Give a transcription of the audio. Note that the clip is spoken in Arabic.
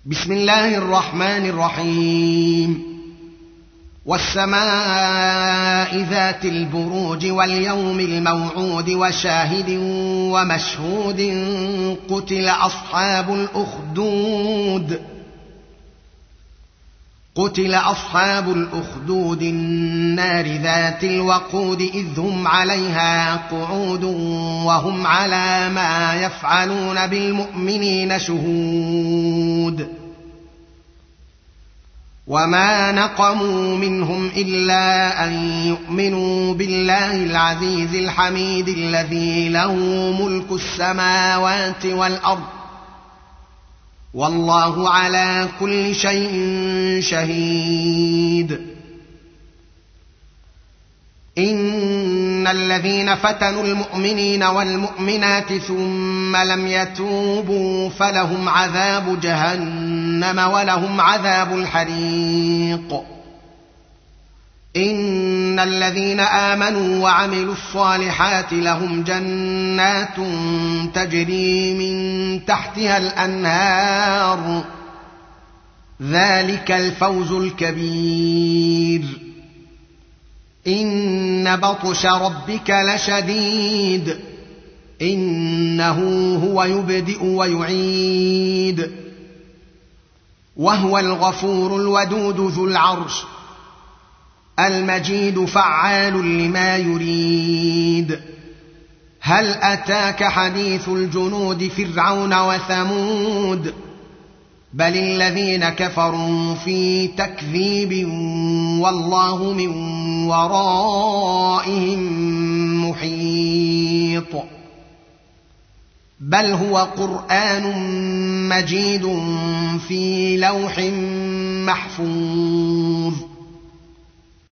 بسم الله الرحمن الرحيم والسماء ذات البروج واليوم الموعود وشاهد ومشهود قتل أصحاب الأخدود النار ذات الوقود إذ هم عليها قعود وهم على ما يفعلون بالمؤمنين شهود وما نقموا منهم إلا أن يؤمنوا بالله العزيز الحميد الذي له ملك السماوات والأرض والله على كل شيء شهيد. إن الذين فتنوا المؤمنين والمؤمنات ثم لم يتوبوا فلهم عذاب جهنم ولهم عذاب الحريق. إن الذين آمنوا وعملوا الصالحات لهم جنات تجري من تحتها الأنهار ذلك الفوز الكبير. إن بطش ربك لشديد إنه هو يبدئ ويعيد وهو الغفور الودود ذو العرش المجيد فعال لما يريد. هل أتاك حديث الجنود فرعون وثمود بل الذين كفروا في تكذيب والله من ورائهم محيط. بل هو قرآن مجيد في لوح محفوظ.